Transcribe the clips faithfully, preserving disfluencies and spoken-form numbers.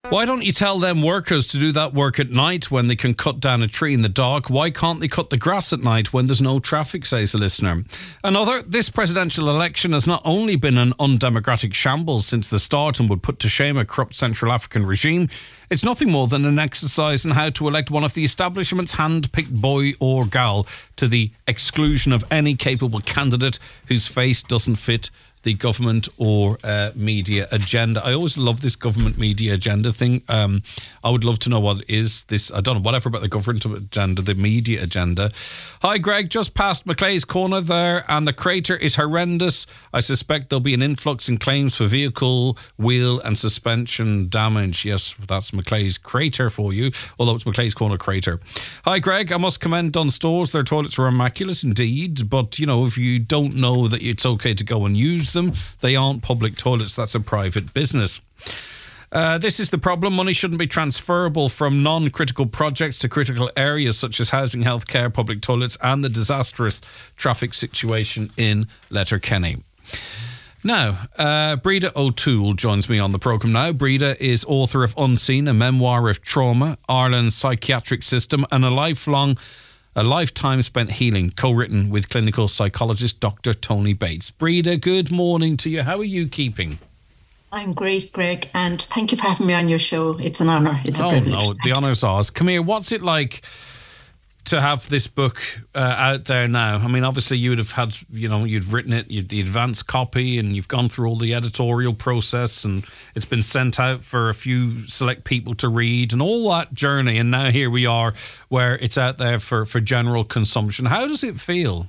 Why don't you tell them workers to do that work at night when they can cut down a tree in the dark? Why can't they cut the grass at night when there's no traffic, says a listener. Another, this presidential election has not only been an undemocratic shambles since the start and would put to shame a corrupt Central African regime, it's nothing more than an exercise in how to elect one of the establishment's hand-picked boy or gal to the exclusion of any capable candidate whose face doesn't fit the government or uh, media agenda. I always love this government media agenda thing. Um, I would love to know what is this. I don't know, whatever about the government agenda, the media agenda. Hi, Greg. Just past Maclay's Corner there, and the crater is horrendous. I suspect there'll be an influx in claims for vehicle, wheel and suspension damage. Yes, that's Maclay's Crater for you, although it's Maclay's Corner Crater. Hi, Greg. I must commend Dunnes Stores. Their toilets are immaculate indeed, but, you know, if you don't know that it's okay to go and use them, they aren't public toilets. That's a private business. Uh, this is the problem. Money shouldn't be transferable from non-critical projects to critical areas such as housing, healthcare, public toilets and the disastrous traffic situation in Letterkenny. Now, uh, Breda O'Toole joins me on the programme now. Breda is author of Unseen, a memoir of trauma, Ireland's psychiatric system and a lifelong A lifetime spent healing, co-written with clinical psychologist Doctor Tony Bates. Breda, good morning to you. How are you keeping? I'm great, Greg, and thank you for having me on your show. It's an honour. It's a oh, privilege. Oh, no, the honour's ours. Come here, what's it like to have this book uh, out there now? I mean, obviously you would have had, you know, you'd written it, you'd the advanced copy, and you've gone through all the editorial process, and it's been sent out for a few select people to read, and all that journey, and now here we are where it's out there for, for general consumption. How does it feel?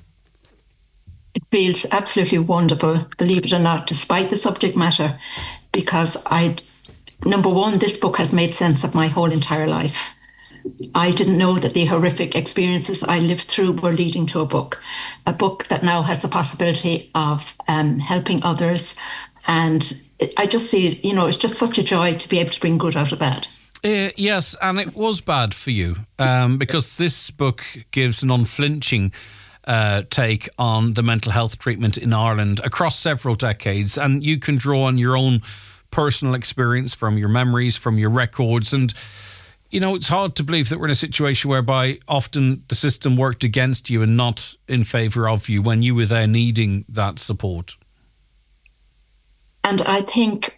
It feels absolutely wonderful, believe it or not, despite the subject matter, because I, number one, this book has made sense of my whole entire life. I didn't know that the horrific experiences I lived through were leading to a book, a book that now has the possibility of um, helping others. And it, I just see, you know, it's just such a joy to be able to bring good out of bad. Uh, yes, and it was bad for you um, because this book gives an unflinching uh, take on the mental health treatment in Ireland across several decades. And you can draw on your own personal experience from your memories, from your records, and you know, it's hard to believe that we're in a situation whereby often the system worked against you and not in favour of you when you were there needing that support. And I think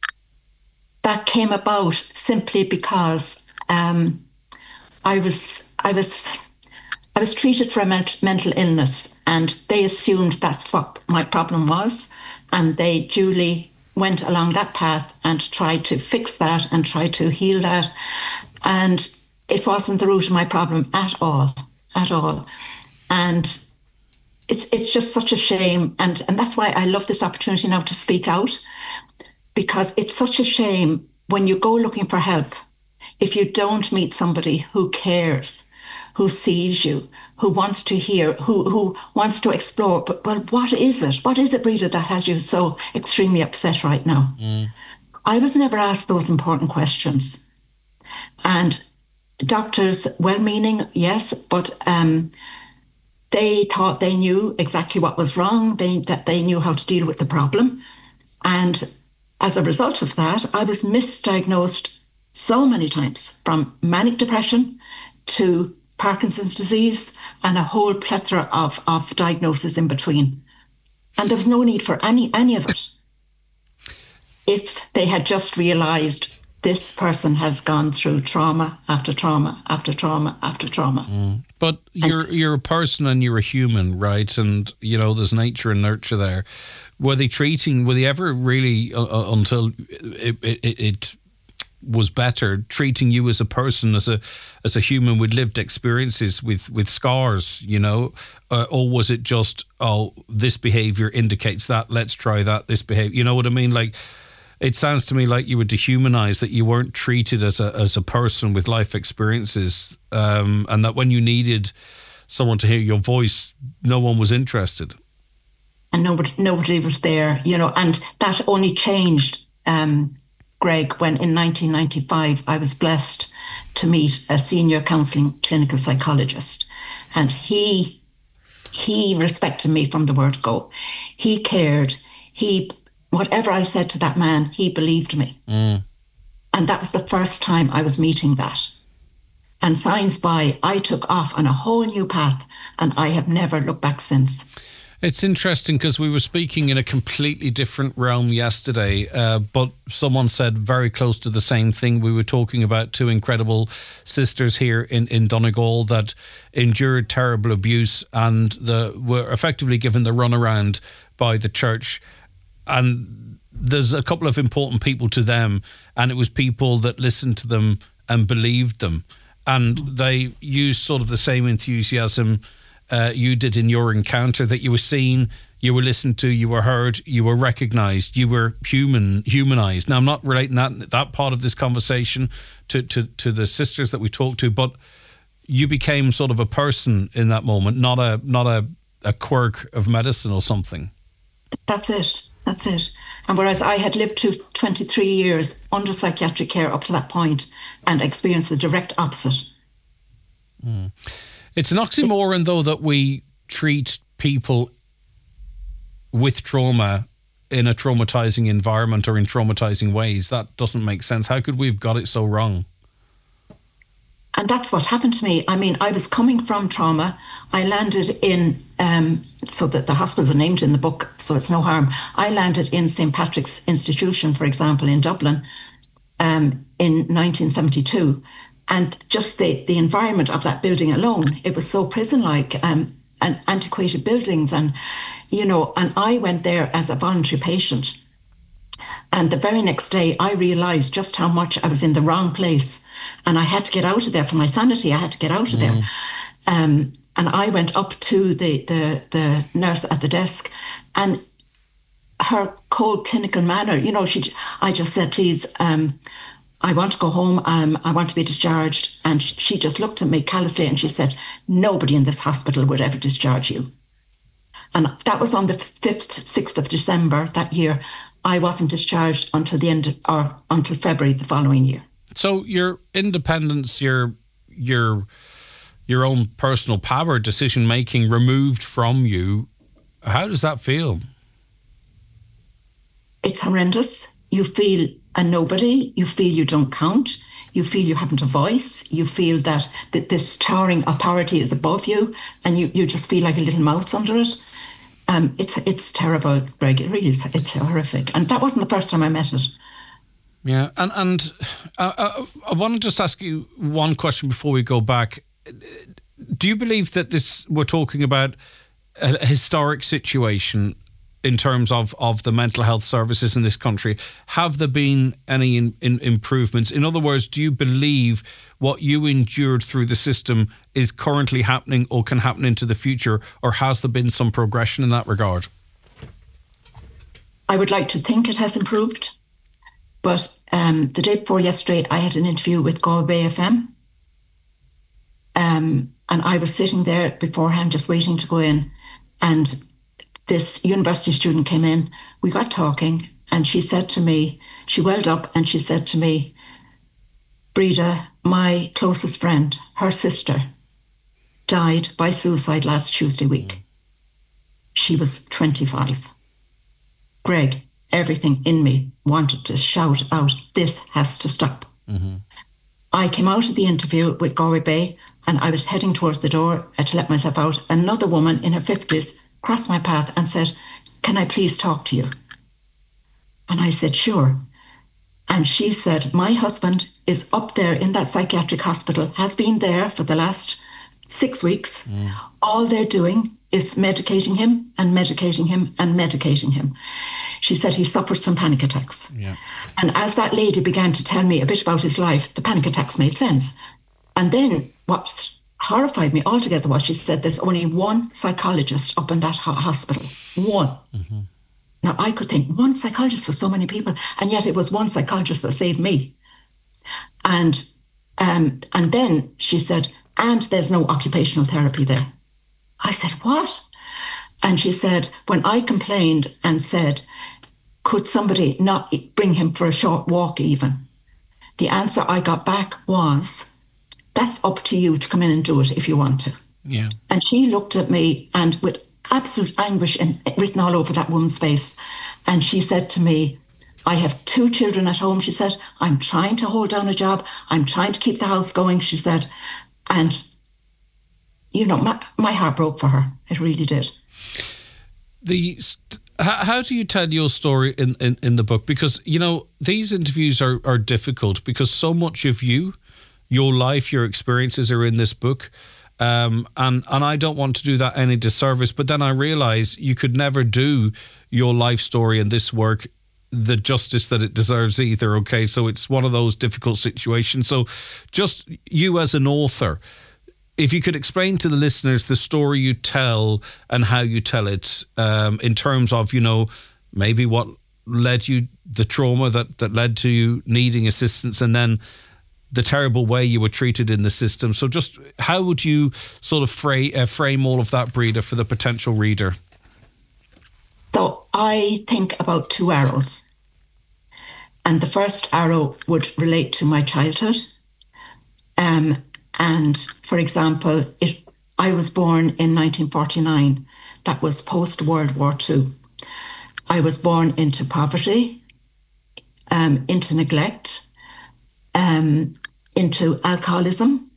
that came about simply because um, I was I was I was treated for a ment- mental illness, and they assumed that's what my problem was, and they duly went along that path and tried to fix that and tried to heal that. And it wasn't the root of my problem at all, at all. And it's it's just such a shame. And, and that's why I love this opportunity now to speak out, because it's such a shame when you go looking for help, if you don't meet somebody who cares, who sees you, who wants to hear, who, who wants to explore. But, well, what is it? What is it, Breda, that has you so extremely upset right now? Mm. I was never asked those important questions. And doctors, well-meaning, yes, but um, they thought they knew exactly what was wrong, they, that they knew how to deal with the problem. And as a result of that, I was misdiagnosed so many times, from manic depression to Parkinson's disease and a whole plethora of, of diagnoses in between. And there was no need for any, any of it if they had just realised this person has gone through trauma after trauma after trauma after trauma. Mm. But you're and, you're a person and you're a human, right? And, you know, there's nature and nurture there. Were they treating, were they ever really, uh, until it, it, it was better, treating you as a person, as a as a human with lived experiences, with, with scars, you know? Uh, or was it just, oh, this behaviour indicates that, let's try that, this behaviour, you know what I mean? Like, it sounds to me like you were dehumanized, that you weren't treated as a as a person with life experiences, um, and that when you needed someone to hear your voice, no one was interested. And nobody, nobody was there, you know, and that only changed, um, Greg, when in nineteen ninety-five I was blessed to meet a senior counselling clinical psychologist, and he he respected me from the word go. He cared. He Whatever I said to that man, he believed me. Mm. And that was the first time I was meeting that. And signs by, I took off on a whole new path, and I have never looked back since. It's interesting because we were speaking in a completely different realm yesterday, uh, but someone said very close to the same thing. We were talking about two incredible sisters here in, in Donegal that endured terrible abuse and the, were effectively given the runaround by the church. And there's a couple of important people to them, and it was people that listened to them and believed them. And they used sort of the same enthusiasm Uh, you did in your encounter, that you were seen, you were listened to, you were heard, you were recognised, you were human, humanised. Now, I'm not relating that that part of this conversation to, to, to the sisters that we talked to, but you became sort of a person in that moment, not a not a, a quirk of medicine or something. That's it. That's it. And whereas I had lived to twenty-three years under psychiatric care up to that point and experienced the direct opposite. Mm. It's an oxymoron, though, that we treat people with trauma in a traumatizing environment or in traumatizing ways. That doesn't make sense. How could we have got it so wrong? And that's what happened to me. I mean, I was coming from trauma. I landed in, um, so that the hospitals are named in the book, so it's no harm. I landed in Saint Patrick's Institution, for example, in Dublin um, in nineteen seventy-two. And just the, the environment of that building alone, it was so prison-like, um, and antiquated buildings. And, you know, and I went there as a voluntary patient. And the very next day, I realised just how much I was in the wrong place. And I had to get out of there for my sanity. I had to get out of mm. there. Um, and I went up to the, the, the nurse at the desk, and her cold clinical manner, you know, she, I just said, please, um, I want to go home, um, I want to be discharged. And she just looked at me callously and she said, nobody in this hospital would ever discharge you. And that was on the fifth, sixth of December that year. I wasn't discharged until the end, or until February the following year. So your independence, your your your own personal power, decision making removed from you, how does that feel? It's horrendous. You feel a nobody, you feel you don't count, you feel you haven't a voice, you feel that, that this towering authority is above you, and you, you just feel like a little mouse under it. Um, it's it's terrible, Greg. It really is. It's horrific. And that wasn't the first time I met it. Yeah, and, and uh, uh, I want to just ask you one question before we go back. Do you believe that this, we're talking about a historic situation in terms of, of the mental health services in this country? Have there been any in, in improvements? In other words, do you believe what you endured through the system is currently happening or can happen into the future, or has there been some progression in that regard? I would like to think it has improved, but um, the day before yesterday, I had an interview with Galway Bay F M, um, and I was sitting there beforehand just waiting to go in, and this university student came in, we got talking, and she said to me, she welled up and she said to me, Breda, my closest friend, her sister, died by suicide last Tuesday week. Mm. She was twenty-five. Greg, everything in me wanted to shout out, this has to stop. Mm-hmm. I came out of the interview with Galway Bay, and I was heading towards the door to let myself out. Another woman in her fifties crossed my path and said, can I please talk to you? And I said, sure. And she said, my husband is up there in that psychiatric hospital, has been there for the last six weeks. Mm. All they're doing is medicating him and medicating him and medicating him. She said he suffers from panic attacks. Yeah. And as that lady began to tell me a bit about his life, the panic attacks made sense. And then what horrified me altogether was she said there's only one psychologist up in that ho- hospital. One. Mm-hmm. Now, I could think one psychologist for so many people, and yet it was one psychologist that saved me. And um, and then she said, and there's no occupational therapy there. I said, what? And she said, when I complained and said, could somebody not bring him for a short walk even? The answer I got back was, that's up to you to come in and do it if you want to. Yeah. And she looked at me, and with absolute anguish in, written all over that woman's face, and she said to me, I have two children at home, she said. I'm trying to hold down a job. I'm trying to keep the house going, she said. And, you know, my, my heart broke for her. It really did. The how, how do you tell your story in, in, in the book? Because, you know, these interviews are, are difficult because so much of you, your life, your experiences are in this book. Um, and, and I don't want to do that any disservice. But then I realise you could never do your life story and this work the justice that it deserves either. Okay, so it's one of those difficult situations. So just you as an author, if you could explain to the listeners the story you tell and how you tell it, um, in terms of, you know, maybe what led you, the trauma that, that led to you needing assistance, and then the terrible way you were treated in the system. So just how would you sort of frame, uh, frame all of that, Breda, for the potential reader? So I think about two arrows. And the first arrow would relate to my childhood. Um, and for example, it, I was born in nineteen forty-nine. That was post-World War Two. I was born into poverty, um, into neglect, um, into alcoholism,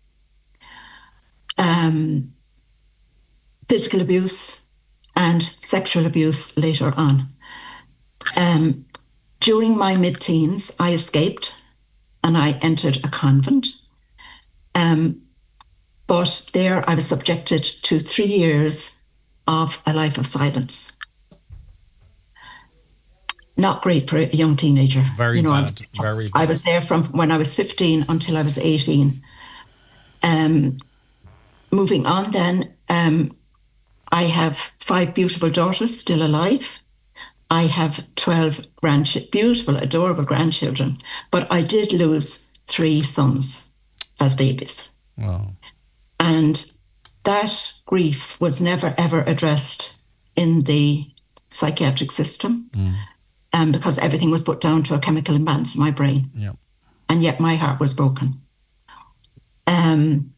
um, physical abuse, and sexual abuse later on. Um, during my mid-teens, I escaped and I entered a convent. Um, but there I was subjected to three years of a life of silence. Not great for a young teenager. Very you know, bad. I was, Very bad. I was there from when I was fifteen until I was eighteen. Um, moving on then, um, I have five beautiful daughters still alive. I have twelve grandchildren, beautiful, adorable grandchildren. But I did lose three sons as babies. Wow. And that grief was never, ever addressed in the psychiatric system. Mm. Um, because everything was put down to a chemical imbalance in my brain. Yep. And yet my heart was broken. Um,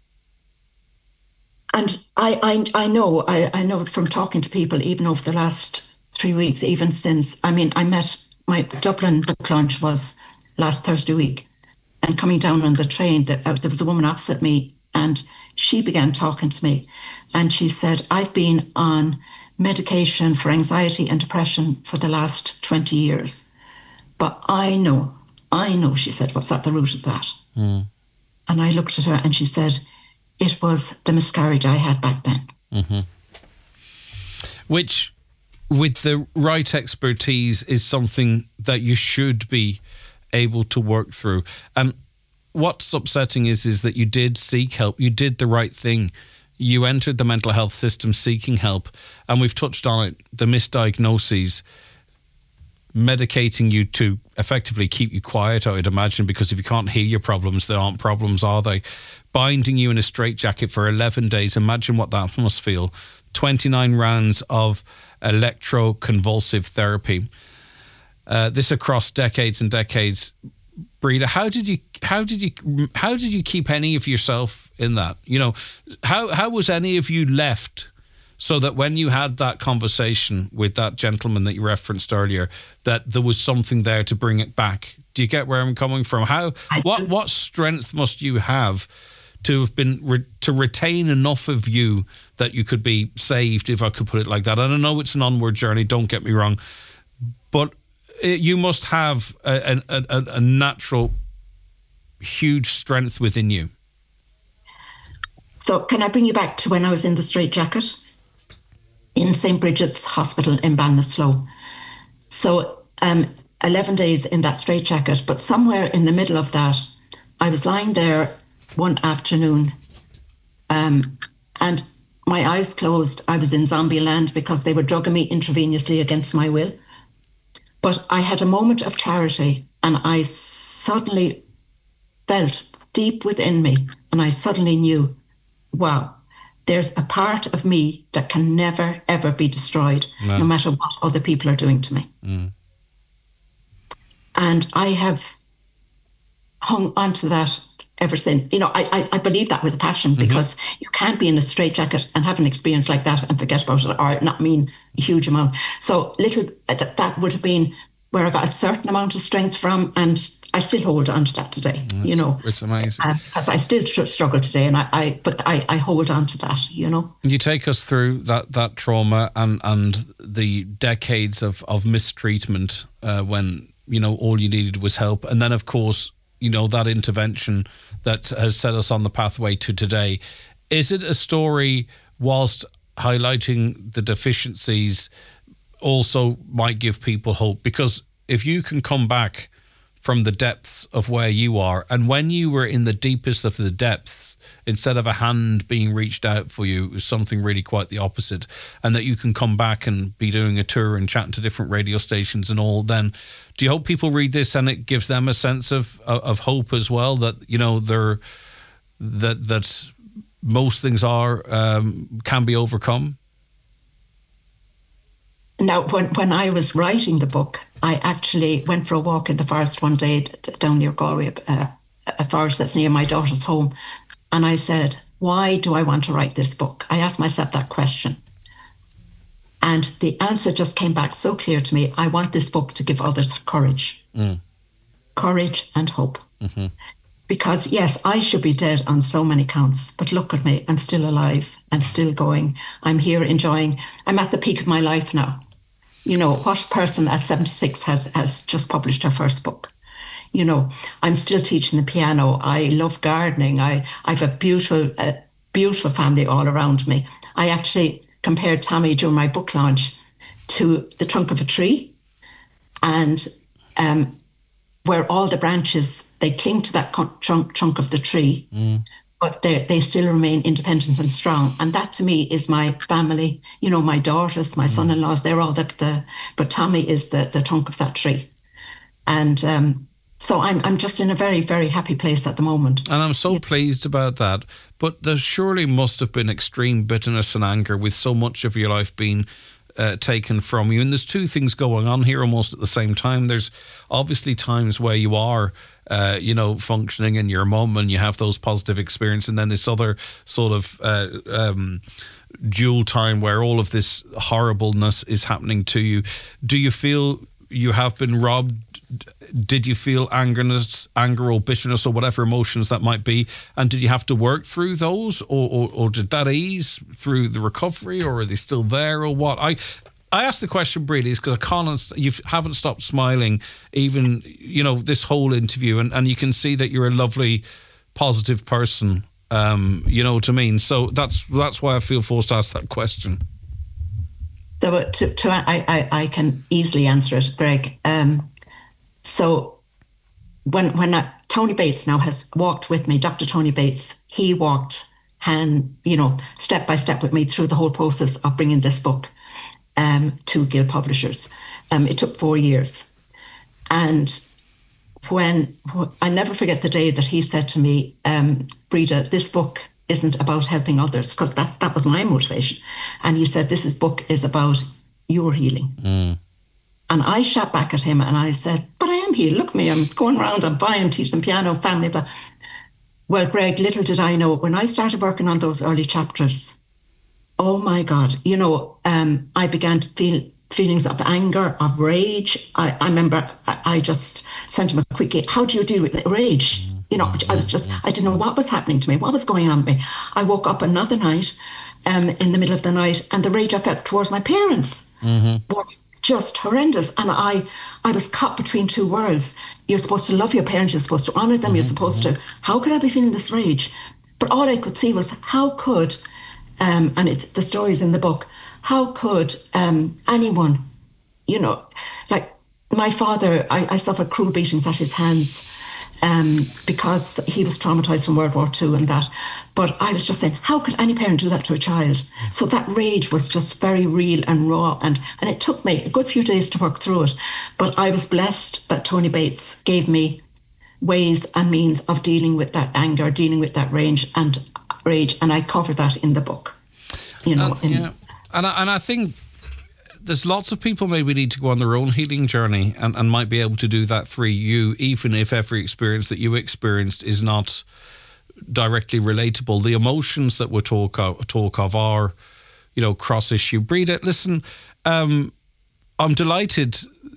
and I, I, I know, I, I know from talking to people, even over the last three weeks, even since, I mean, I met my Dublin book launch was last Thursday week. And coming down on the train, that uh, there was a woman opposite me, and she began talking to me. And she said, I've been on medication for anxiety and depression for the last twenty years. But I know, I know, she said, what's at the root of that. Mm. And I looked at her and she said, it was the miscarriage I had back then. Mm-hmm. Which, with the right expertise, is something that you should be able to work through. And what's upsetting is, is that you did seek help. You did the right thing. You entered the mental health system seeking help, and we've touched on it, the misdiagnoses, medicating you to effectively keep you quiet, I would imagine, because if you can't hear your problems, they aren't problems, are they? Binding you in a straitjacket for eleven days, imagine what that must feel. twenty-nine rounds of electroconvulsive therapy. Uh, this across decades and decades. Breda, how did you how did you how did you keep any of yourself in that? You know, how how was any of you left so that when you had that conversation with that gentleman that you referenced earlier, that there was something there to bring it back? Do you get where I'm coming from? How what what strength must you have to have been re, to retain enough of you that you could be saved, if I could put it like that? And I know it's an onward journey, don't get me wrong, but you must have a, a, a, a natural, huge strength within you. So can I bring you back to when I was in the straitjacket in Saint Bridget's Hospital in Ballinasloe? So um, eleven days in that straitjacket, but somewhere in the middle of that, I was lying there one afternoon um, and my eyes closed. I was in zombie land because they were drugging me intravenously against my will. But I had a moment of clarity, and I suddenly felt deep within me, and I suddenly knew, wow, there's a part of me that can never, ever be destroyed, no, no matter what other people are doing to me. Mm. And I have hung on to that ever since. You know, I, I, I believe that with a passion, because mm-hmm. you can't be in a straitjacket and have an experience like that and forget about it, or not mean a huge amount. So little, that, that would have been where I got a certain amount of strength from, and I still hold on to that today. It's, you know, it's amazing because uh, I still tr- struggle today, and I, I but I, I hold on to that. You know, you take us through that that trauma and and the decades of of mistreatment uh, when you know all you needed was help, and then of course you know that intervention that has set us on the pathway to today. Is it a story whilst highlighting the deficiencies also might give people hope? Because if you can come back from the depths of where you are, and when you were in the deepest of the depths, instead of a hand being reached out for you, it was something really quite the opposite, and that you can come back and be doing a tour and chatting to different radio stations and all, then do you hope people read this and it gives them a sense of of hope as well, that you know they're that that most things are um, can be overcome? Now, when, when I was writing the book, I actually went for a walk in the forest one day down near Galway, uh, a forest that's near my daughter's home. And I said, why do I want to write this book? I asked myself that question. And the answer just came back so clear to me. I want this book to give others courage. Mm. Courage and hope. Mm-hmm. Because, yes, I should be dead on so many counts, but look at me. I'm still alive. I'm still going. I'm here enjoying. I'm at the peak of my life now. You know, what person at seventy-six has, has just published her first book? You know, I'm still teaching the piano. I love gardening. I, I have a beautiful, uh, beautiful family all around me. I actually compared Tommy during my book launch to the trunk of a tree, and um, where all the branches, they cling to that trunk, trunk of the tree, mm. but they they still remain independent and strong. And that to me is my family. You know, my daughters, my mm. son-in-laws, they're all the, the, but Tommy is the, the trunk of that tree. And um, so I'm I'm just in a very, very happy place at the moment. And I'm so yeah. pleased about that. But there surely must have been extreme bitterness and anger with so much of your life being Uh, taken from you. And there's two things going on here almost at the same time. There's obviously times where you are, uh, you know, functioning in your mum and you have those positive experiences, and then this other sort of uh, um, dual time where all of this horribleness is happening to you. Do you feel you have been robbed? Did you feel angerness, anger or bitterness or whatever emotions that might be? And did you have to work through those, or, or, or did that ease through the recovery, or are they still there, or what? I I asked the question, Brady, is because I can't, you haven't stopped smiling even, you know, this whole interview, and, and you can see that you're a lovely, positive person, um, you know what I mean? So that's that's why I feel forced to ask that question. So to, to I, I, I can easily answer it, Greg. Um, so when when I, Tony Bates now has walked with me, Doctor Tony Bates, he walked hand, you know, step by step with me through the whole process of bringing this book um, to Gill Publishers. Um, it took four years. And when, I never forget the day that he said to me, um, Breda, this book isn't about helping others, because that, that was my motivation. And he said, this is book is about your healing. Mm. And I shot back at him and I said, but I am healed. Look at me, I'm going around, I'm buying, I'm teaching piano, family, blah. Well, Greg, little did I know, when I started working on those early chapters, oh my God, you know, um, I began to feel feelings of anger, of rage. I, I remember I, I just sent him a quick, how do you deal with rage? You know, I was just, I didn't know what was happening to me, what was going on with me. I woke up another night um, in the middle of the night, and the rage I felt towards my parents mm-hmm. was just horrendous. And I I was caught between two worlds. You're supposed to love your parents, you're supposed to honour them, mm-hmm. you're supposed to, how could I be feeling this rage? But all I could see was how could, um, and it's the stories in the book, how could um, anyone, you know, like my father, I, I suffered cruel beatings at his hands um, because he was traumatised from World War Two and that. But I was just saying, how could any parent do that to a child? Yeah. So that rage was just very real and raw. And, and it took me a good few days to work through it. But I was blessed that Tony Bates gave me ways and means of dealing with that anger, dealing with that rage and rage. And I cover that in the book. You know, and, in, yeah. and, I, and I think there's lots of people maybe need to go on their own healing journey and, and might be able to do that through you, even if every experience that you experienced is not directly relatable. The emotions that we talk of, talk of are, you know, cross issue. Breda, listen, um, I'm delighted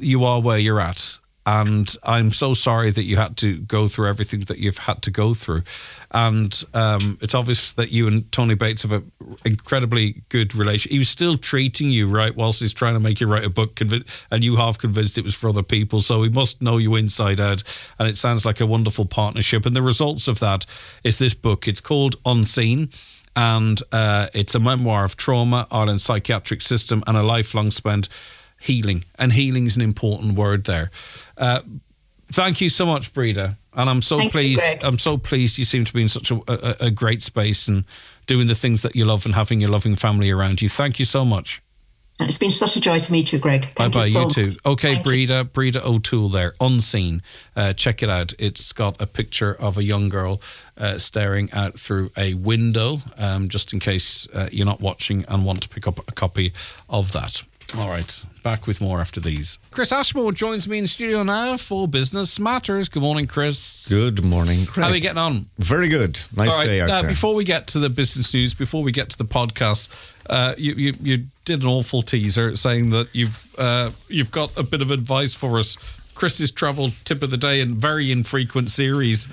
you are where you're at. And I'm so sorry that you had to go through everything that you've had to go through. And um, it's obvious that you and Tony Bates have an incredibly good relationship. He was still treating you right whilst he's trying to make you write a book, conv- and you half convinced it was for other people. So he must know you inside out. And it sounds like a wonderful partnership. And the results of that is this book. It's called Unseen. And uh, it's a memoir of trauma, Ireland's psychiatric system, and a lifelong spent healing. And healing is an important word there. Uh, thank you so much, Breda, and I'm so thank pleased. You, I'm so pleased you seem to be in such a, a, a great space and doing the things that you love and having your loving family around you. Thank you so much. And it's been such a joy to meet you, Greg. Thank bye bye, you, so you too. Okay, Thank Breda, you. Breda O'Toole there, Unseen. Uh, check it out. It's got a picture of a young girl uh, staring out through a window. Um, just in case uh, you're not watching and want to pick up a copy of that. All right, back with more after these. Chris Ashmore joins me in studio now for Business Matters. Good morning, Chris. Good morning, Greg. How are we getting on? Very good. Nice All right, day out uh, there. Before we get to the business news, before we get to the podcast, uh, you, you you did an awful teaser saying that you've uh, you've got a bit of advice for us. Chris's travel tip of the day in very infrequent series.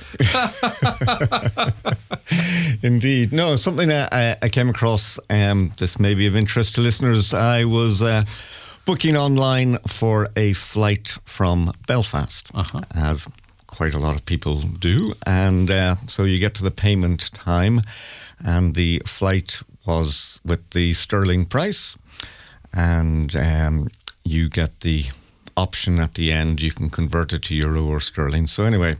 Indeed. No, something I, I came across, um, this may be of interest to listeners. I was uh, booking online for a flight from Belfast, uh-huh. as quite a lot of people do. And uh, so you get to the payment time, and the flight was with the sterling price, and um, you get the option at the end. You can convert it to euro or sterling. So anyway,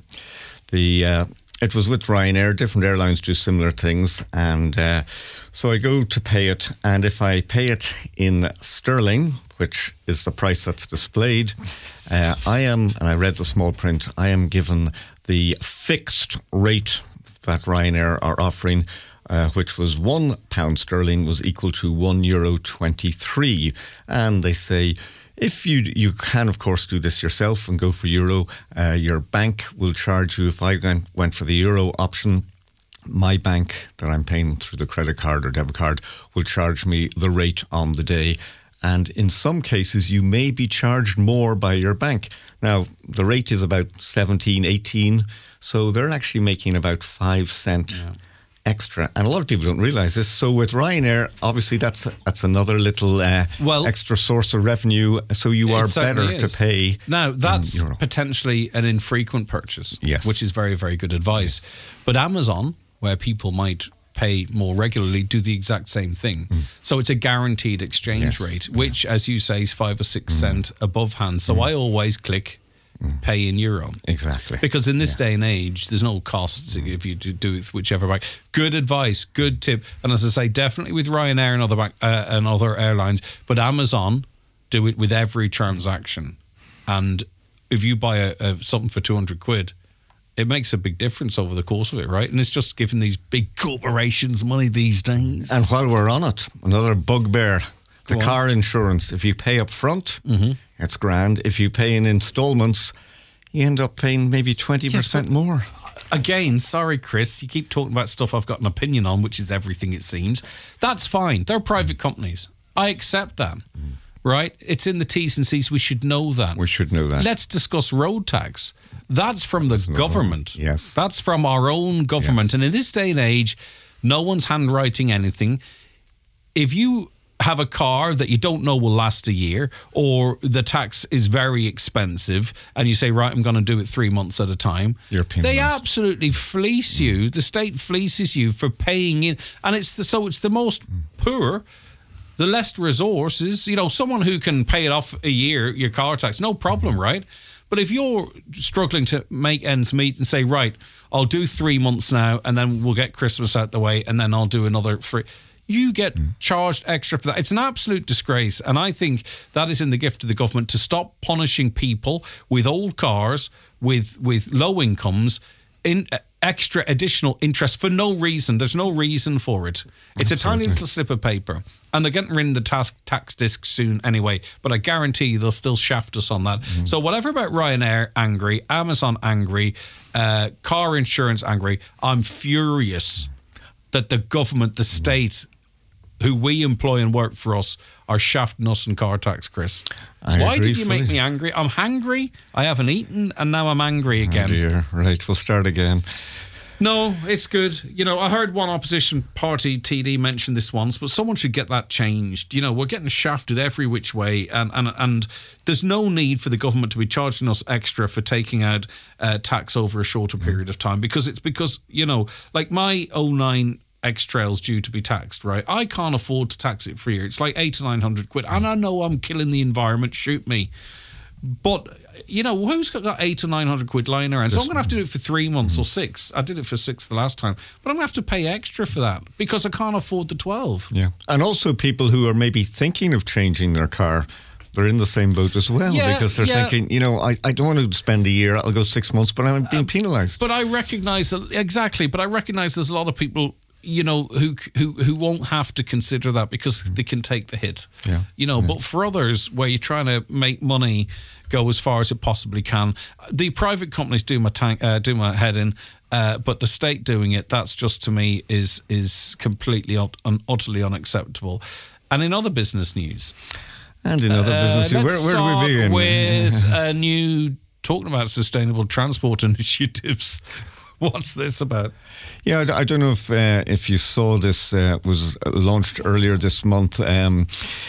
the uh, it was with Ryanair. Different airlines do similar things, and uh, so I go to pay it, and if I pay it in sterling, which is the price that's displayed, uh, I am, and I read the small print, I am given the fixed rate that Ryanair are offering, Uh, which was one pound sterling was equal to one euro twenty-three. And they say, if you you can, of course, do this yourself and go for euro, uh, your bank will charge you. If I went, went for the euro option, my bank that I'm paying through the credit card or debit card will charge me the rate on the day. And in some cases, you may be charged more by your bank. Now, the rate is about seventeen, eighteen, so they're actually making about five cent yeah. extra, and a lot of people don't realise this. So with Ryanair, obviously that's that's another little uh, well, extra source of revenue. So you are better is. to pay. Now that's potentially an infrequent purchase, yes, which is very very good advice. But Amazon, where people might pay more regularly, do the exact same thing. Mm. So it's a guaranteed exchange yes. rate, which, yeah. as you say, is five or six mm. cent above hand. So mm. I always click pay in euro. Exactly. Because in this yeah. day and age, there's no costs mm. if you do it with whichever bank. Good advice, good tip. And as I say, definitely with Ryanair and other bank, uh, and other airlines, but Amazon do it with every transaction. And if you buy a, a, something for two hundred quid, it makes a big difference over the course of it, right? And it's just giving these big corporations money these days. And while we're on it, another bugbear, the Go car on. insurance. If you pay up front, mm-hmm. it's grand. If you pay in installments, you end up paying maybe twenty percent yes, more. Again, sorry, Chris, you keep talking about stuff I've got an opinion on, which is everything, it seems. That's fine. They're private mm. companies. I accept that, mm. right? It's in the T's and C's. We should know that. We should know that. Let's discuss road tax. That's from That's the government. One. Yes. That's from our own government. Yes. And in this day and age, no one's handwriting anything. If you have a car that you don't know will last a year, or the tax is very expensive, and you say, right, I'm going to do it three months at a time, You're they absolutely fleece you. Mm. The state fleeces you for paying in. And it's the, so it's the most mm. poor, the less resources, you know, someone who can pay it off a year, your car tax, no problem, mm. right? But if you're struggling to make ends meet and say, right, I'll do three months now, and then we'll get Christmas out the way, and then I'll do another three, you get mm. charged extra for that. It's an absolute disgrace. And I think that is in the gift of the government to stop punishing people with old cars, with with low incomes, in uh, extra additional interest for no reason. There's no reason for it. It's Absolutely. a tiny little slip of paper. And they're getting rid of the tax, tax disc soon anyway. But I guarantee you they'll still shaft us on that. Mm. So whatever about Ryanair, angry. Amazon, angry. Uh, car insurance, angry. I'm furious that the government, the state, who we employ and work for us are shafting us in car tax, Chris. I Why agree did you fully. make me angry? I'm hangry. I haven't eaten, and now I'm angry Oh again. dear. Right, we'll start again. No, it's good. You know, I heard one opposition party T D mention this once, but someone should get that changed. You know, we're getting shafted every which way, and and, and there's no need for the government to be charging us extra for taking out uh, tax over a shorter period of time, because it's because, you know, like my oh nine X-Trail's due to be taxed, right? I can't afford to tax it for a year. It's like eight to nine hundred quid, and I know I'm killing the environment. Shoot me. But, you know, who's got, got eight or nine hundred quid lying around? So I'm going to have to do it for three months or six. I did it for six the last time. But I'm going to have to pay extra for that because I can't afford the twelve. Yeah. And also people who are maybe thinking of changing their car, they're in the same boat as well, Yeah, because they're yeah. thinking, you know, I, I don't want to spend a year, I'll go six months, but I'm being penalised. But I recognise, that- exactly, but I recognise there's a lot of people, you know, who who who won't have to consider that because they can take the hit. Yeah. You know, Yeah. but for others, where you're trying to make money go as far as it possibly can, the private companies do my tank, uh, do my head in, uh, but the state doing it, that's just to me is is completely ut- un- utterly unacceptable. And in other business news, And in other uh, businesses, where, let's where do start we begin? with a new talking about sustainable transport initiatives. What's this about? Yeah, I, I don't know if uh, if you saw this, uh, was launched earlier this month. Um,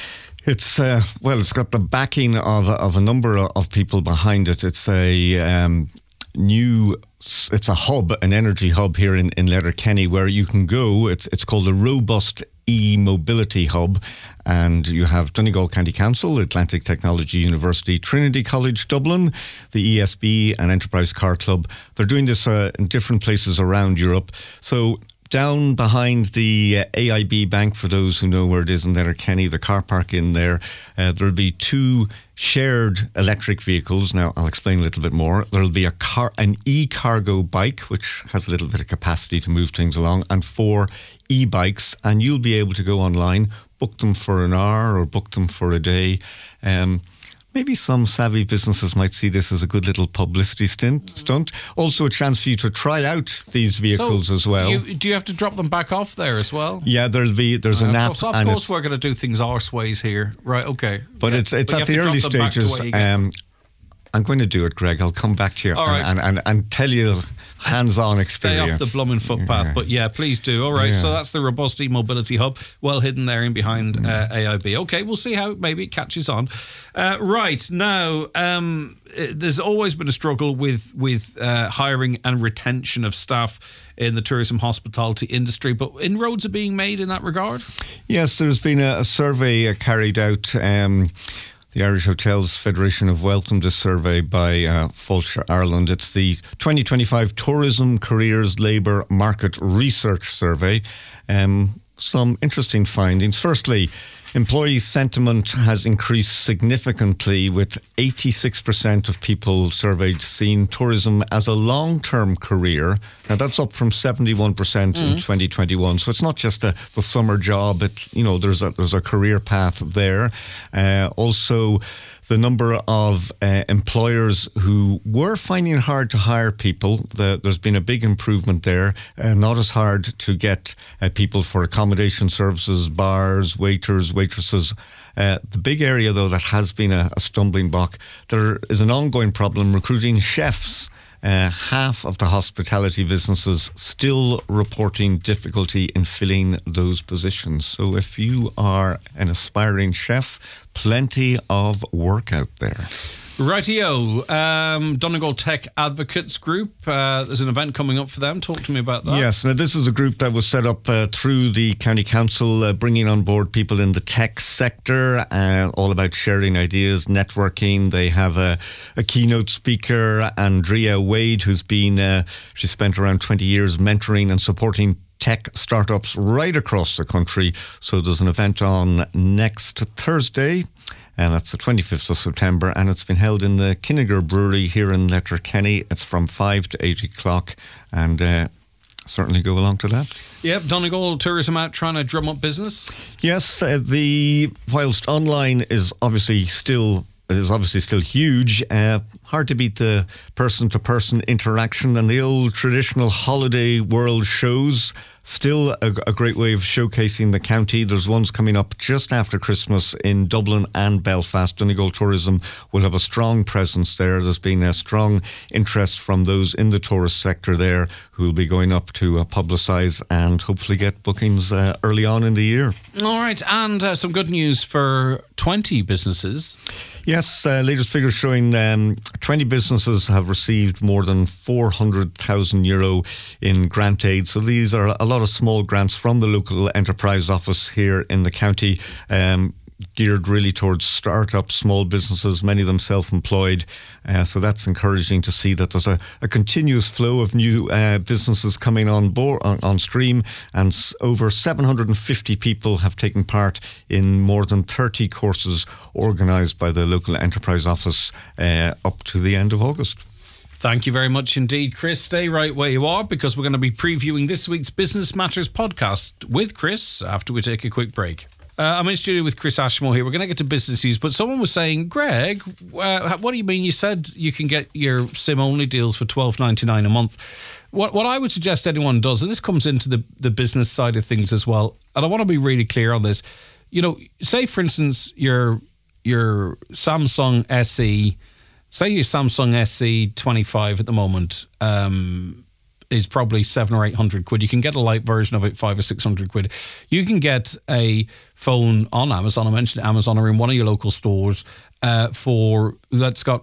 it's uh, well, it's got the backing of of a number of people behind it. It's a um, new, it's a hub, an energy hub here in, in Letterkenny, where you can go. It's it's called a Robust E-Mobility Hub, and you have Donegal County Council, Atlantic Technology University, Trinity College Dublin, the E S B and Enterprise Car Club. They're doing this uh, in different places around Europe. So down behind the uh, A I B Bank, for those who know where it is in Letterkenny, the car park in there, uh, there'll be two shared electric vehicles. Now, I'll explain a little bit more. There'll be a car, an e-cargo bike, which has a little bit of capacity to move things along, and four e-bikes, and you'll be able to go online, book them for an hour or book them for a day. Um, maybe some savvy businesses might see this as a good little publicity stint, stunt. Also a chance for you to try out these vehicles So as well. You, do you have to drop them back off there as well? Yeah, there'll be, there's Uh, an of app. course, of and course it's, we're going to do things arse ways here. Right, okay. but Yeah. it's it's But you at have the to early drop them back to stages. where you get them. Um, I'm going to do it, Greg. I'll come back to you All right. and, and, and tell you hands-on Stay experience. off the blooming footpath. Yeah. But yeah, please do. All right, Yeah. so that's the Robust E-Mobility Hub, well hidden there in behind uh, A I B. Okay, we'll see how maybe it catches on. Uh, right, now, um, uh, there's always been a struggle with, with uh, hiring and retention of staff in the tourism hospitality industry, but inroads are being made in that regard? Yes, there's been a, a survey uh, carried out. Um, the Irish Hotels Federation have welcomed this survey by uh, Fulcher Ireland. It's the twenty twenty-five Tourism Careers Labour Market Research Survey. Um, some interesting findings. Firstly, employee sentiment has increased significantly, with eighty-six percent of people surveyed seeing tourism as a long-term career. Now, that's up from seventy-one percent in twenty twenty-one. So it's not just a, the summer job. It, you know, there's a, there's a career path there. Uh, also, the number of uh, employers who were finding it hard to hire people, the, there's been a big improvement there. Uh, not as hard to get uh, people for accommodation services, bars, waiters, waitresses. Uh, the big area, though, that has been a, a stumbling block, there is an ongoing problem recruiting chefs. Uh, half of the hospitality businesses still reporting difficulty in filling those positions. So if you are an aspiring chef, plenty of work out there. Rightio. Um, Donegal Tech Advocates Group. Uh, there's an event coming up for them. Talk to me about that. Yes, now this is a group that was set up uh, through the County Council, uh, bringing on board people in the tech sector, uh, all about sharing ideas, networking. They have a, a keynote speaker, Andrea Wade, who's been, uh, she spent around twenty years mentoring and supporting tech startups right across the country. So there's an event on next Thursday, and that's the twenty-fifth of September, and it's been held in the Kinniger Brewery here in Letterkenny. It's from five to eight o'clock, and uh, certainly go along to that. Yep, Donegal Tourism out trying to drum up business. Yes, uh, the whilst online is obviously still is obviously still huge, uh, hard to beat the person-to-person interaction and the old traditional holiday world shows. Still a, a great way of showcasing the county. There's ones coming up just after Christmas in Dublin and Belfast. Donegal Tourism will have a strong presence there. There's been a strong interest from those in the tourist sector there who will be going up to uh, publicise and hopefully get bookings uh, early on in the year. All right, and uh, some good news for twenty businesses. Yes, uh, latest figures showing um, twenty businesses have received more than four hundred thousand euro in grant aid. So these are a lot of small grants from the local enterprise office here in the county, um, geared really towards start-up small businesses, many of them self-employed. Uh, so that's encouraging to see that there's a, a continuous flow of new uh, businesses coming on board on, on stream, and s- over seven hundred fifty people have taken part in more than thirty courses organised by the local enterprise office uh, up to the end of August. Thank you very much indeed, Chris. Stay right where you are, because we're going to be previewing this week's Business Matters podcast with Chris after we take a quick break. Uh, I'm in studio with Chris Ashmore here. We're going to get to business news, but someone was saying, Greg, uh, what do you mean? You said you can get your SIM-only deals for twelve ninety-nine a month. What what I would suggest anyone does, and this comes into the, the business side of things as well, and I want to be really clear on this. You know, say, for instance, your your Samsung S E, say your Samsung S E twenty-five at the moment, um, is probably seven or eight hundred quid. You can get a light version of it, five or six hundred quid. You can get a phone on Amazon. I mentioned Amazon, or in one of your local stores uh, for that's got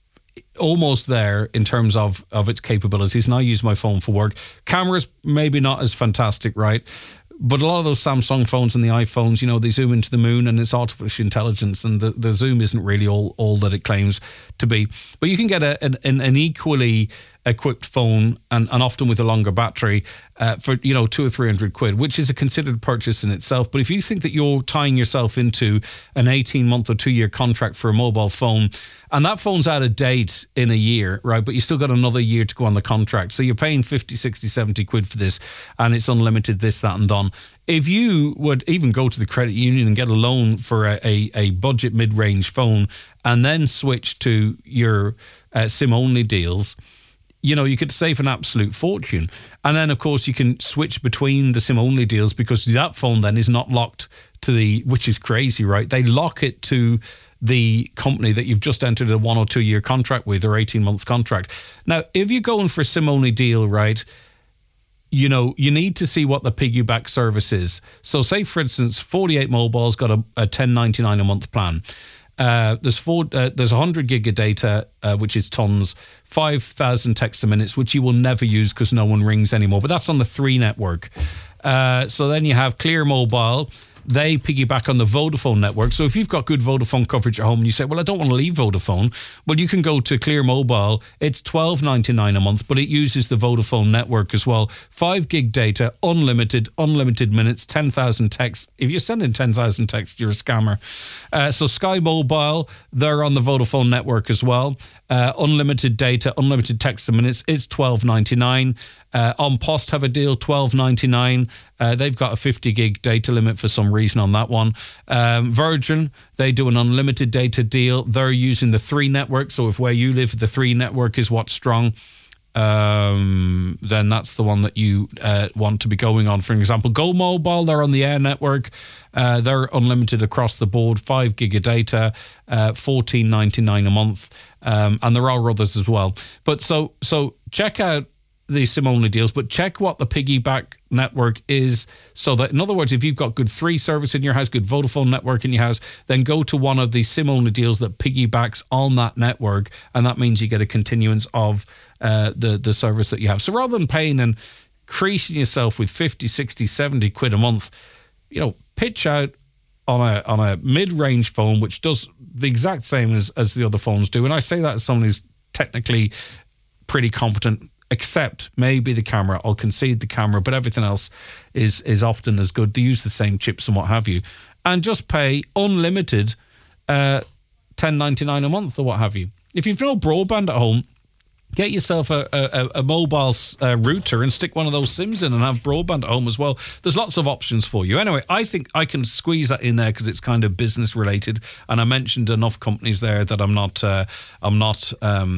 almost there in terms of of its capabilities. And I use my phone for work. Cameras maybe not as fantastic, right? But a lot of those Samsung phones and the iPhones, you know, they zoom into the moon, and it's artificial intelligence, and the, the zoom isn't really all, all that it claims to be. But you can get a, an, an equally equipped phone, and, and often with a longer battery, uh, for, you know, two or three hundred quid, which is a considered purchase in itself. But if you think that you're tying yourself into an eighteen month or two year contract for a mobile phone, and that phone's out of date in a year, right, but you still got another year to go on the contract, so you're paying fifty, sixty, seventy quid for this, and it's unlimited this, that and done. If you would even go to the credit union and get a loan for a, a, a budget mid-range phone, and then switch to your uh, SIM-only deals, you know, you could save an absolute fortune. And then, of course, you can switch between the SIM-only deals, because that phone then is not locked to the, which is crazy, right? They lock it to the company that you've just entered a one or two year contract with, or eighteen months contract. Now, if you're going for a SIM-only deal, right, you know, you need to see what the piggyback service is. So say, for instance, forty-eight Mobile's got a, a ten ninety-nine a month plan. Uh, there's four. Uh, there's one hundred gig of data, uh, which is tons. five thousand texts a minute, which you will never use because no one rings anymore. But that's on the three network. Uh, so then you have Clear Mobile. They piggyback on the Vodafone network. So if you've got good Vodafone coverage at home and you say, well, I don't want to leave Vodafone, well, you can go to Clear Mobile. It's twelve ninety-nine a month, but it uses the Vodafone network as well. Five gig data, unlimited, unlimited minutes, ten thousand texts. If you're sending ten thousand texts, you're a scammer. Uh, so Sky Mobile, they're on the Vodafone network as well. Uh, unlimited data, unlimited texts a minutes. It's twelve ninety-nine. Uh, On Post have a deal, twelve ninety-nine. Uh, they've got a fifty gig data limit for some reason on that one. Um, Virgin, they do an unlimited data deal. They're using the three network. So if where you live, the three network is what's strong, um, then that's the one that you uh, want to be going on. For example, Go Mobile, they're on the Air network. Uh, they're unlimited across the board, five gig of data, uh, fourteen ninety-nine a month. Um, and there are others as well. But so so check out the SIM-only deals, but check what the piggyback network is, so that, in other words, if you've got good free service in your house, good Vodafone network in your house, then go to one of the SIM-only deals that piggybacks on that network, and that means you get a continuance of uh, the, the service that you have. So rather than paying and creasing yourself with fifty, sixty, seventy quid a month, you know, pitch out on a on a mid-range phone, which does the exact same as, as the other phones do. And I say that as someone who's technically pretty competent, except maybe the camera. I'll concede the camera, but everything else is is often as good. They use the same chips and what have you. And just pay unlimited uh, ten ninety-nine a month or what have you. If you've no broadband at home, get yourself a, a, a mobile uh, router and stick one of those SIMs in and have broadband at home as well. There's lots of options for you. Anyway, I think I can squeeze that in there because it's kind of business related. And I mentioned enough companies there that I'm not, uh, I'm not, um,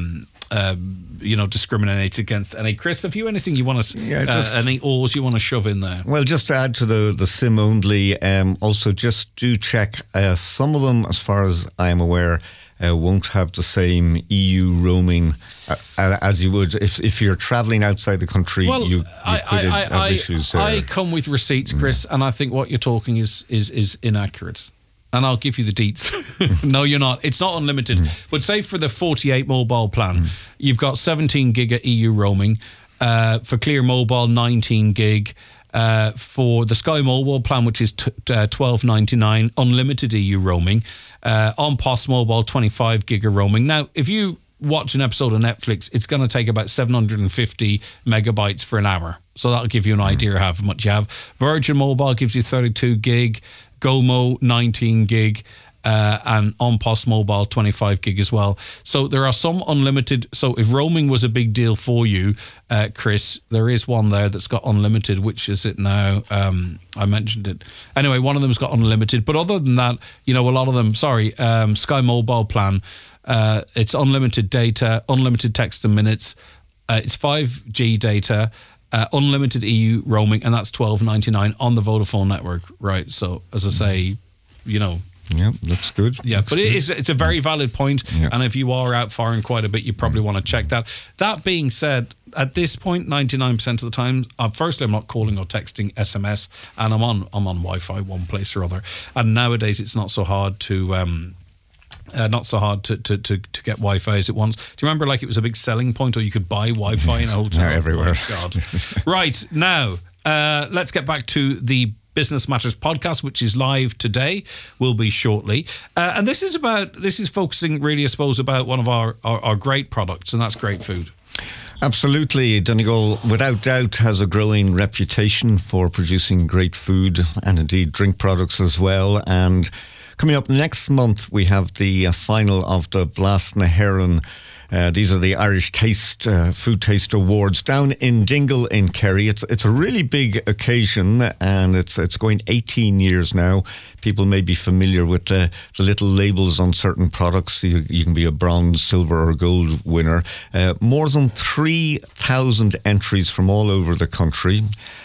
uh, you know, discriminates against any. Chris, have you anything you want to, yeah, just, uh, any ors you want to shove in there? Well, just to add to the, the SIM only, um, also just do check uh, some of them, as far as I am aware, Uh, won't have the same E U roaming uh, as you would if if you're travelling outside the country. Well, you, you I, could I, have I, issues there. I come with receipts, Chris, yeah. and I think what you're talking is is is inaccurate. And I'll give you the deets. No, you're not. It's not unlimited. Mm. But say for the forty-eight mobile plan, mm. you've got seventeen gig of E U roaming. Uh, for Clear Mobile, nineteen gig. Uh, for the Sky Mobile plan, which is t- uh, twelve ninety-nine, unlimited E U roaming. Uh, on Post Mobile, twenty-five gig of roaming. Now, if you watch an episode of Netflix, it's going to take about seven hundred fifty megabytes for an hour. So that'll give you an idea of how much you have. Virgin Mobile gives you thirty-two gig, GoMo nineteen gig, uh, and on Post Mobile twenty-five gig as well. So there are some unlimited. So if roaming was a big deal for you, uh, Chris, there is one there that's got unlimited. Which is it now? Um, I mentioned it. Anyway, one of them's got unlimited. But other than that, you know, a lot of them, sorry, um, Sky Mobile plan, uh, it's unlimited data, unlimited text and minutes. Uh, it's five G data, uh, unlimited E U roaming, and that's twelve ninety-nine on the Vodafone network, right? So, as I say, you know, yeah, looks good. Yeah, looks but good. it is, it's a very valid point. Yeah. And if you are out firing quite a bit, you probably want to check that. That being said, at this point, ninety-nine percent of the time, uh, firstly, I'm not calling or texting S M S, and I'm on I'm on Wi-Fi one place or other. And nowadays, it's not so hard to... Um, Uh, not so hard to, to, to, to get Wi-Fi as it once. Do you remember, like, it was a big selling point, or you could buy Wi-Fi in a hotel? Now everywhere. Oh, God. Right, now, uh, let's get back to the Business Matters podcast, which is live today, will be shortly. Uh, and this is about, this is focusing really, I suppose, about one of our, our, our great products, and that's great food. Absolutely. Donegal, without doubt, has a growing reputation for producing great food and indeed drink products as well. And coming up next month, we have the uh, final of the Blas na HÉireann. Uh, these are the Irish Taste uh, Food Taste Awards down in Dingle in Kerry. It's it's a really big occasion, and it's it's going eighteen years now. People may be familiar with the, the little labels on certain products. You, you can be a bronze, silver, or gold winner. Uh, more than three thousand entries from all over the country,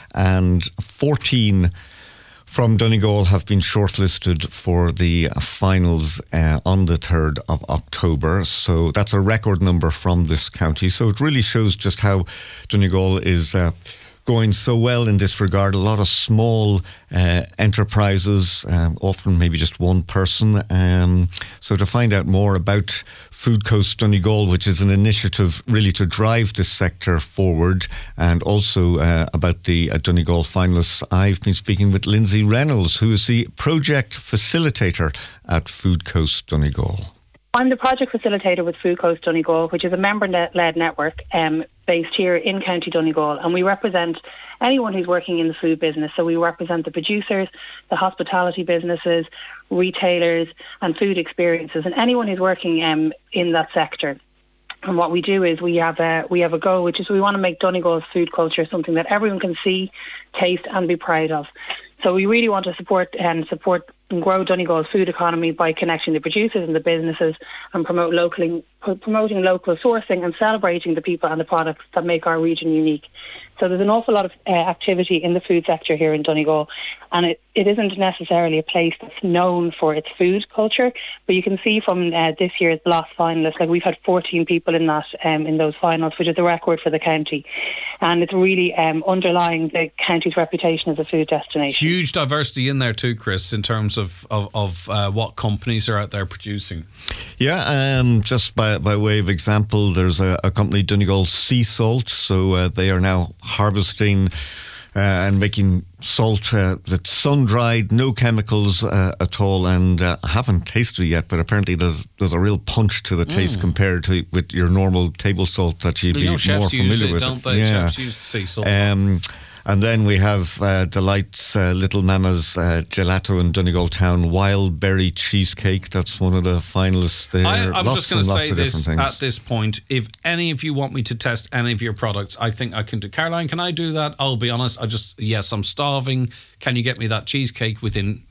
and fourteen from Donegal have been shortlisted for the finals uh, on the third of October. So that's a record number from this county. So it really shows just how Donegal is uh, going so well in this regard. A lot of small uh, enterprises, um, often maybe just one person. Um, so to find out more about Food Coast Donegal, which is an initiative really to drive this sector forward, and also uh, about the uh, Donegal finalists, I've been speaking with Lindsay Reynolds, who is the project facilitator at Food Coast Donegal. I'm the project facilitator with Food Coast Donegal, which is a member-led network um, based here in County Donegal, and we represent anyone who's working in the food business. So we represent the producers, the hospitality businesses, retailers and food experiences, and anyone who's working um, in that sector. And what we do is we have a we have a goal, which is we want to make Donegal's food culture something that everyone can see, taste and be proud of. So we really want to support and support and grow Donegal's food economy by connecting the producers and the businesses and promote locally, promoting local sourcing and celebrating the people and the products that make our region unique. So there's an awful lot of uh, activity in the food sector here in Donegal, and it, it isn't necessarily a place that's known for its food culture, but you can see from uh, this year's Blas finalists, like we've had fourteen people in that um, in those finals, which is a record for the county, and it's really um, underlying the county's reputation as a food destination. Huge diversity in there too, Chris, in terms of of, of uh, what companies are out there producing. Yeah, um, just by by way of example, there's a, a company, Donegal Sea Salt, so uh, they are now harvesting uh, and making salt uh, that's sun-dried, no chemicals uh, at all, and uh, I haven't tasted it yet, but apparently there's there's a real punch to the taste mm. compared to with your normal table salt that you'd you be know, more chefs familiar use it, with. Don't they? Yeah. Chefs use sea salt. Um, And then we have uh, Delight's uh, Little Mama's uh, Gelato in Donegal Town, Wild Berry Cheesecake. That's one of the finalists there. I, I'm lots just going to say this things. at this point. If any of you want me to test any of your products, I think I can do. Caroline, can I do that? I'll be honest. I just, yes, I'm starving. Can you get me that cheesecake within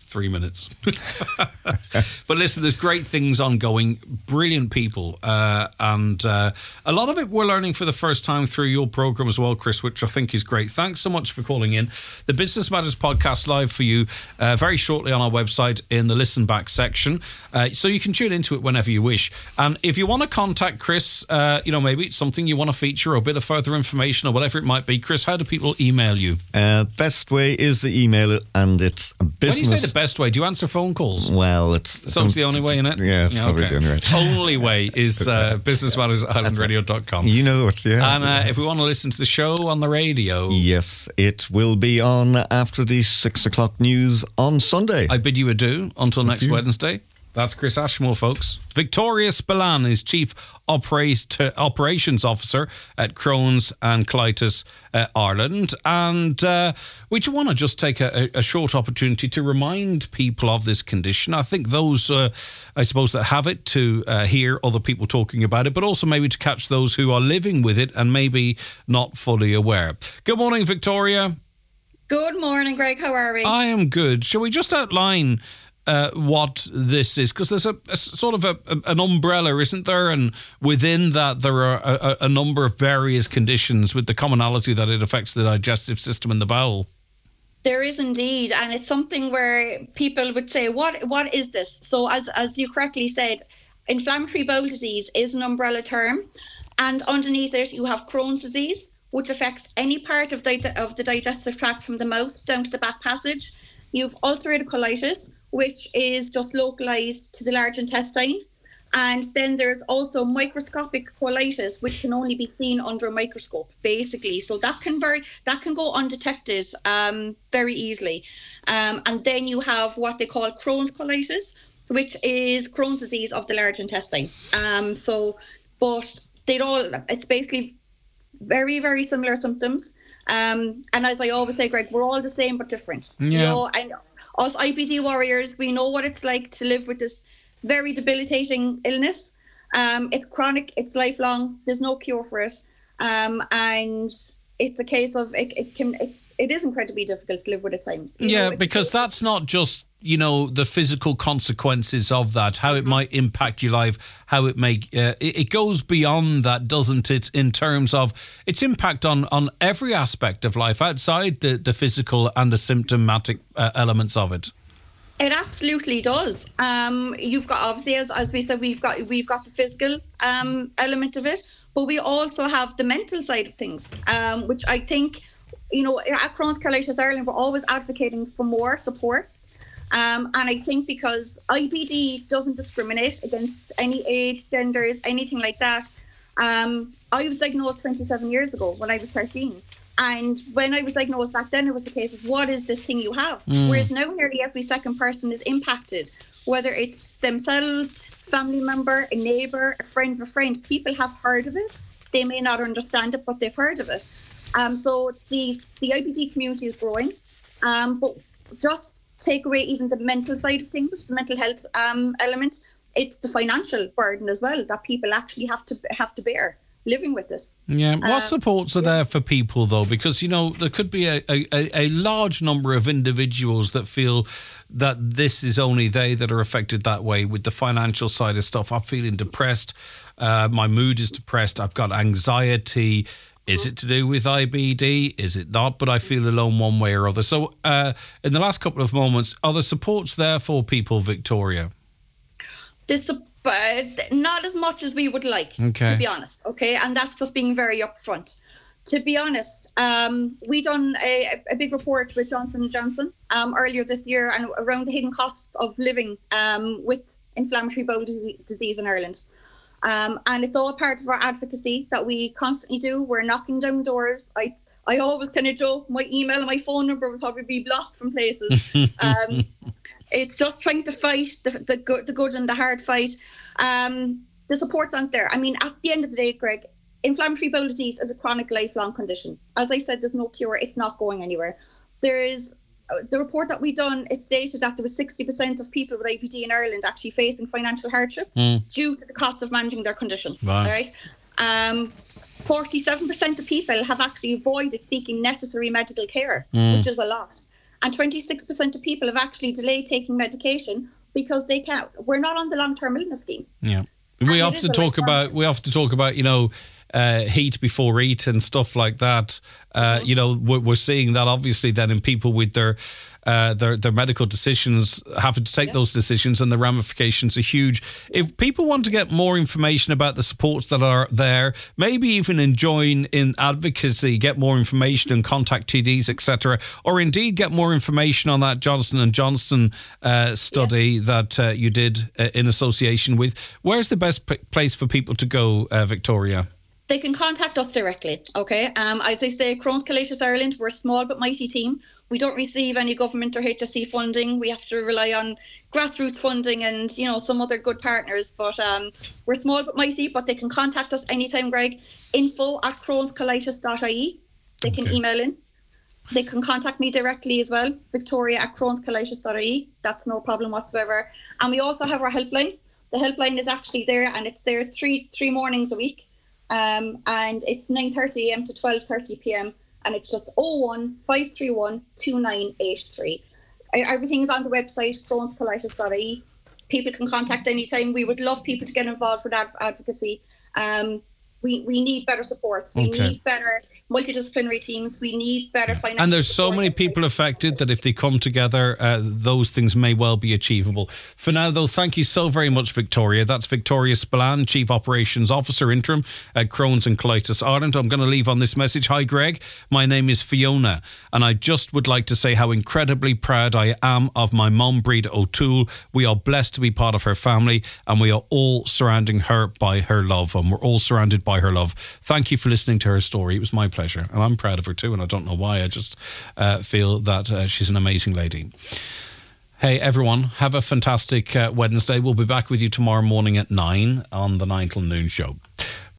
three minutes. But listen, there's great things ongoing, brilliant people, uh, and uh, a lot of it we're learning for the first time through your program as well, Chris, which I think is great. Thanks so much for calling in. The Business Matters podcast live for you uh, very shortly on our website in the listen back section, uh, so you can tune into it whenever you wish. And if you want to contact Chris, uh, you know, maybe it's something you want to feature or a bit of further information or whatever it might be, Chris, how do people email you? Uh, best way is the email, and it's a business. When you say the best way, do you answer phone calls? Well, it's... So it's the only way, isn't it? Yeah, it's yeah, probably okay. the only way. Only way is uh, business matters ireland radio dot com. You know it, yeah. And uh, if we want to listen to the show on the radio... Yes, it will be on after the six o'clock news on Sunday. I bid you adieu until Thank next you. Wednesday. That's Chris Ashmore, folks. Victoria Spillane is Chief Operate, Operations Officer at Crohn's and Colitis uh, Ireland. And uh, we want to just take a, a short opportunity to remind people of this condition. I think those, uh, I suppose, that have it to uh, hear other people talking about it, but also maybe to catch those who are living with it and maybe not fully aware. Good morning, Victoria. Good morning, Greg. How are we? I am good. Shall we just outline Uh, what this is, because there's a, a sort of a, a, an umbrella, isn't there? And within that, there are a, a number of various conditions with the commonality that it affects the digestive system and the bowel. There is indeed, and it's something where people would say, "What? What is this?" So, as as you correctly said, inflammatory bowel disease is an umbrella term, and underneath it, you have Crohn's disease, which affects any part of the of the digestive tract from the mouth down to the back passage. You've ulcerative colitis, which is just localized to the large intestine. And then there's also microscopic colitis, which can only be seen under a microscope, basically. So that can very, that can go undetected um, very easily. Um, and then you have what they call Crohn's colitis, which is Crohn's disease of the large intestine. Um, so, but they all, it's basically very, very similar symptoms. Um, and as I always say, Greg, we're all the same but different. Yeah. You know, and us I B D warriors, we know what it's like to live with this very debilitating illness. Um, it's chronic, it's lifelong, there's no cure for it. Um, and it's a case of, it, it can, it, it is incredibly difficult to live with at times. You yeah, know, because that's not just, you know, the physical consequences of that, how it might impact your life, how it may, uh, it, it goes beyond that, doesn't it, in terms of its impact on, on every aspect of life outside the, the physical and the symptomatic uh, elements of it. It absolutely does. Um, you've got, obviously, as, as we said, we've got we've got the physical um, element of it, but we also have the mental side of things, um, which I think, you know, at Crohn's Colitis Ireland, we're always advocating for more support. Um, and I think because I B D doesn't discriminate against any age, genders, anything like that. Um, I was diagnosed twenty-seven years ago when I was thirteen. And when I was diagnosed back then, it was the case of what is this thing you have? Mm. Whereas now nearly every second person is impacted, whether it's themselves, family member, a neighbour, a friend of a friend. People have heard of it. They may not understand it, but they've heard of it. Um, so the, the I B D community is growing. Um, but just take away even the mental side of things, the mental health um, element, it's the financial burden as well that people actually have to have to bear living with this. Yeah. What um, supports are yeah. there for people, though? Because, you know, there could be a, a, a large number of individuals that feel that this is only they that are affected that way with the financial side of stuff. I'm feeling depressed. Uh, my mood is depressed. I've got anxiety. Is it to do with I B D? Is it not? But I feel alone one way or other. So uh, in the last couple of moments, are there supports there for people, Victoria? There's a, uh, not as much as we would like, okay. to be honest. Okay, and that's just being very upfront. To be honest, um, we done a, a big report with Johnson and Johnson um, earlier this year and around the hidden costs of living um, with inflammatory bowel disease in Ireland. Um, and it's all part of our advocacy that we constantly do. We're knocking down doors. I I always kind of joke, my email and my phone number will probably be blocked from places. um, it's just trying to fight the, the, good, the good and the hard fight. Um, the support's aren't there. I mean, at the end of the day, Greg, inflammatory bowel disease is a chronic lifelong condition. As I said, there's no cure. It's not going anywhere. There is the report that we done, it stated that there was sixty percent of people with I B D in Ireland actually facing financial hardship mm. due to the cost of managing their condition. Wow. Right? Um, forty-seven percent of people have actually avoided seeking necessary medical care, mm. which is a lot. and twenty-six percent of people have actually delayed taking medication because they can't. We're not on the long-term illness scheme. Yeah, we often talk about we often talk about you know. Uh, heat before eat and stuff like that. Uh, mm-hmm. You know, we're, we're seeing that obviously then in people with their uh, their their medical decisions, having to take yeah. those decisions, and the ramifications are huge. If people want to get more information about the supports that are there, maybe even join in advocacy, get more information and contact T Ds, et cetera, or indeed get more information on that Johnson and Johnson uh, study yes. that uh, you did uh, in association with. Where's the best p- place for people to go, uh, Victoria? They can contact us directly, okay? Um, as I say, Crohn's Colitis Ireland, we're a small but mighty team. We don't receive any government or H S C funding. We have to rely on grassroots funding and, you know, some other good partners. But um, we're small but mighty, but they can contact us anytime, Greg. Info at crohns colitis dot I E. They can okay. email in. They can contact me directly as well, Victoria at crohns colitis dot I E. That's no problem whatsoever. And we also have our helpline. The helpline is actually there, and it's there three three mornings a week. Um, and it's nine thirty a.m. to twelve thirty p.m. and it's just oh one, five three one, two nine eight three. Everything is on the website, crohns colitis dot I E. People can contact anytime. We would love people to get involved with ad- advocacy. Um, we, we need better supports. We okay. need better multidisciplinary teams. We need better financial And there's so many people affected that if they come together, uh, those things may well be achievable. For now, though, thank you so very much, Victoria. That's Victoria Spillane, Chief Operations Officer Interim at Crohn's and Colitis Ireland. I'm going to leave on this message. Hi, Greg. My name is Fiona, and I just would like to say how incredibly proud I am of my mum, Breda O'Toole. We are blessed to be part of her family, and we are all surrounding her by her love, and we're all surrounded by by her love. Thank you for listening to her story. It was my pleasure, and I'm proud of her too, and I don't know why. I just uh, feel that uh, she's an amazing lady. Hey everyone, have a fantastic uh, Wednesday. We'll be back with you tomorrow morning at nine on the nine till noon show.